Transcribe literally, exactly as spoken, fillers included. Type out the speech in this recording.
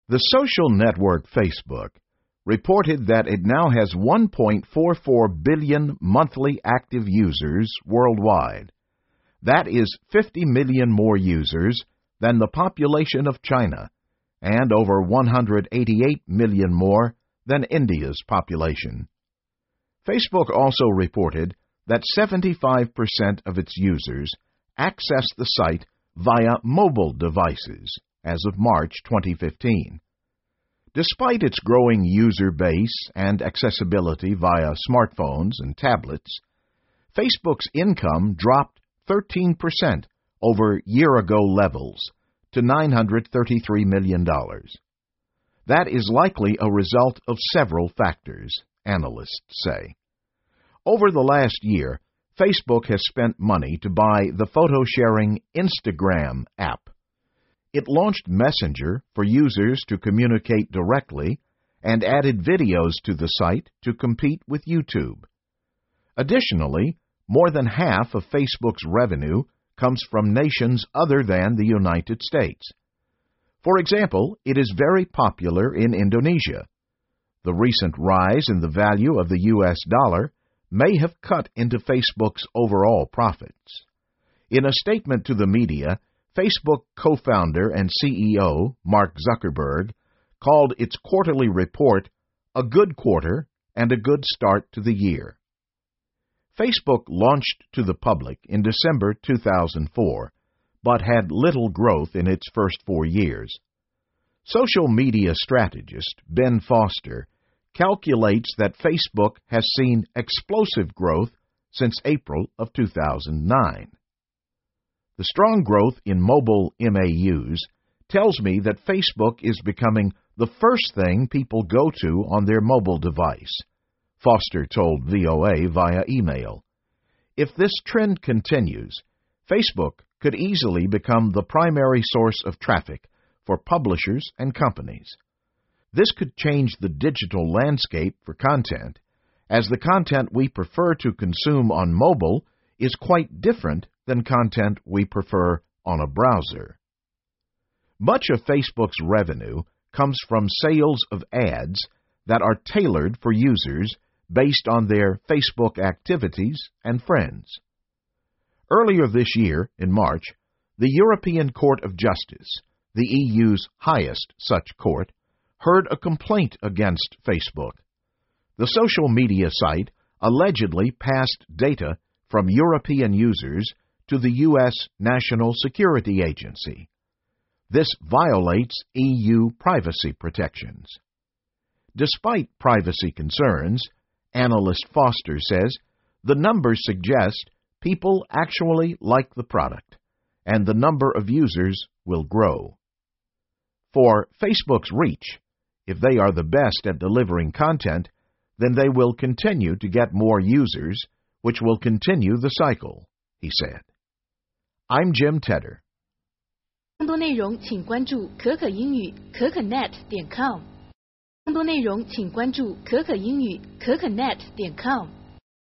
The social network Facebook reported that it now has one point four four billion monthly active users worldwide. That is fifty million more users than the population of China, and over one hundred eighty-eight million more than India's population. Facebook also reported that seventy-five percent of its users access the site via mobile devices as of March twenty fifteen. Despite its growing user base and accessibility via smartphones and tablets, Facebook's income dropped thirteen percent over year-ago levels to nine hundred thirty-three million dollars. That is likely a result of several factors, analysts say. Over the last year, Facebook has spent money to buy the photo-sharing Instagram app. It launched Messenger for users to communicate directly and added videos to the site to compete with YouTube. Additionally, more than half of Facebook's revenue comes from nations other than the United States. For example, it is very popular in Indonesia. The recent rise in the value of the U S dollar may have cut into Facebook's overall profits. In a statement to the media, Facebook co-founder and C E O Mark Zuckerberg called its quarterly report a good quarter and a good start to the year. Facebook launched to the public in December two thousand four, but had little growth in its first four years. Social media strategist Ben Foster calculates that Facebook has seen explosive growth since April of two thousand nine. The strong growth in mobile M A Us tells me that Facebook is becoming the first thing people go to on their mobile device, Foster told V O A via email. If this trend continues, Facebook could easily become the primary source of traffic for publishers and companies. This could change the digital landscape for content, as the content we prefer to consume on mobile is quite different than content we prefer on a browser. Much of Facebook's revenue comes from sales of ads that are tailored for users based on their Facebook activities and friends. Earlier this year, in March, the European Court of Justice, the E U's highest such court, heard a complaint against Facebook. The social media site allegedly passed data from European users to the U S National Security Agency. This violates E U privacy protections. Despite privacy concerns, analyst Foster says, the numbers suggest people actually like the product, and the number of users will grow. For Facebook's reach, if they are the best at delivering content, then they will continue to get more users, which will continue the cycle, he said. I'm Jim Tedder. 更多内容请关注可可英语可可 net 点 com。更多内容请关注可可英语可可 net 点 com。